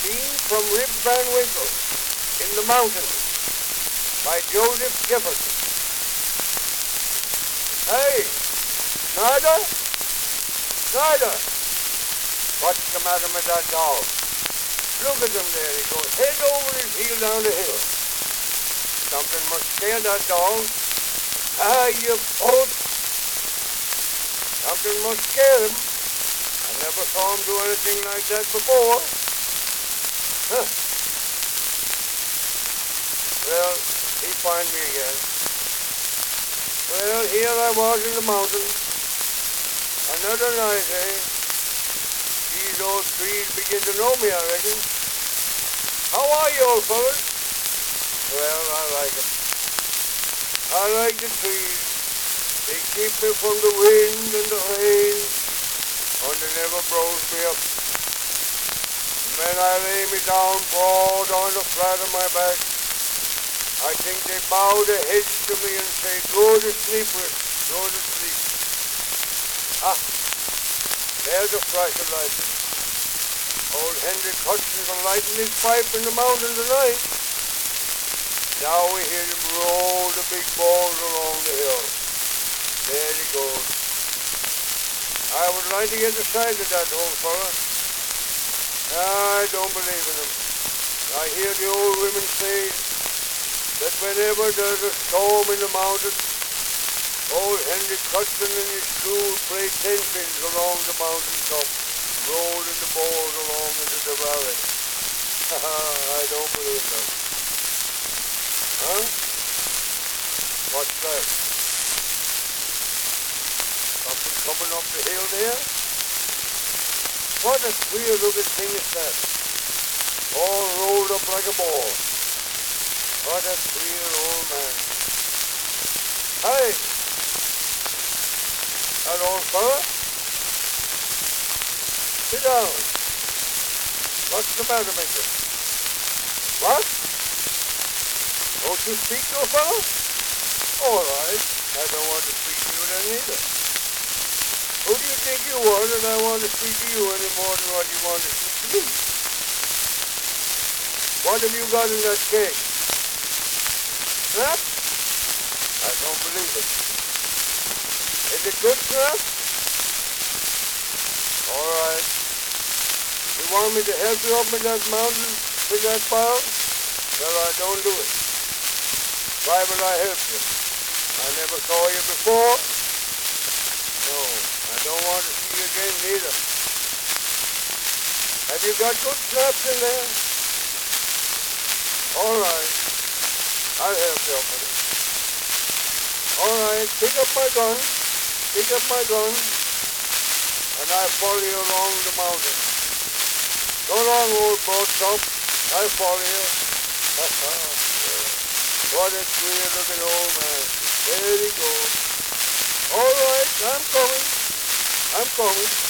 Scene from Rip Van Winkle in the Mountains by Joseph Jefferson. Hey, Snyder? Snyder! What's the matter with that dog? Look at him there. He goes head over his heel down the hill. Something must scare that dog. Ah, you both. Something must scare him. I never saw him do anything like that before. Huh. Well, he find me again. Well, here I was in the mountains. Another night, eh? These old trees begin to know me, I reckon. How are you, old fellas? Well, I like them. I like the trees. They keep me from the wind and the rain, and they never blows me up. And when I lay me down broad on the flat of my back, I think they bow their heads to me and say, go to sleep, Rick, go to sleep. Ah, there's a flash of lightning. Old Hendrick Hudson's lighting his pipe in the mountain tonight. Now we hear him roll the big balls along the hill. There he goes. I would like to get the sight of that old fella. I don't believe in him. I hear the old women say that whenever there's a storm in the mountains, old Hendrick Hudson and his crew play 10 pins along the mountain top, rolling the balls along into the valley. I don't believe that. Huh? What's that? Something coming up the hill there? What a queer looking thing is that? All rolled up like a ball. What a queer old man. Hey! That old fella? Sit down. What's the matter, Major? What? Don't you speak to a fellow? All right. I don't want to speak to you then either. Who do you think you are that I want to speak to you any more than what you want to speak to me? What have you got in that cake? Snap? I don't believe it. Is it good snap? All right. You want me to help you up in that mountain with that pile? Well, I don't do it. Why will I help you? I never saw you before. No, I don't want to see you again neither. Have you got good snaps in there? All right. I'll help you up with it. All right, pick up my gun. Pick up my gun. And I'll follow you along the mountain. Go along, old broadtop. I'll follow you. What a queer looking old man. There he goes. All right, I'm coming. I'm coming.